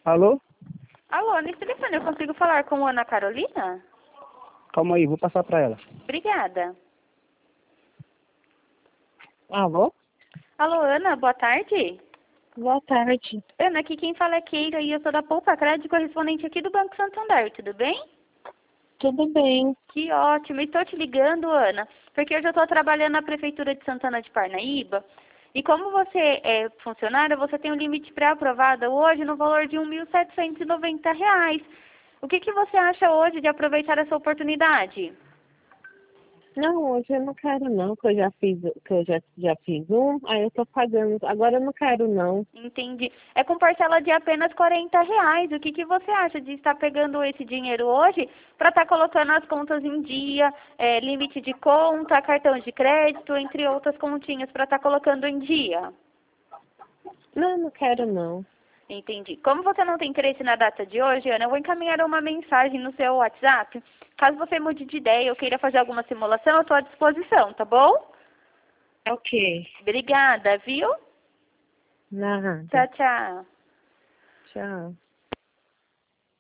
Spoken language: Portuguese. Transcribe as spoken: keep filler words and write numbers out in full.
Alô? Alô, nesse telefone eu consigo falar com a Ana Carolina? Calma aí, vou passar pra ela. Obrigada. Alô? Alô, Ana, boa tarde. Boa tarde. Ana, aqui quem fala é Keira e eu sou da Poupa Crédito, correspondente aqui do Banco Santander, tudo bem? Tudo bem. Que ótimo, estou te ligando, Ana, porque eu já estou trabalhando na Prefeitura de Santana de Parnaíba e como você é funcionária, você tem um limite pré-aprovado hoje no valor de um mil setecentos e noventa reais. O que, que você acha hoje de aproveitar essa oportunidade? Não, hoje eu não quero não, que eu já fiz, que eu já, já fiz um, aí eu tô pagando. Agora eu não quero não. Entendi. É com parcela de apenas quarenta reais. O que, que você acha de estar pegando esse dinheiro hoje para estar colocando as contas em dia, é, limite de conta, cartão de crédito, entre outras continhas para estar colocando em dia? Não, não quero não. Entendi. Como você não tem interesse na data de hoje, Ana, eu vou encaminhar uma mensagem no seu WhatsApp. Caso você mude de ideia ou queira fazer alguma simulação, eu estou à disposição, tá bom? Ok. Obrigada, viu? Nada. Tchau, tchau. Tchau.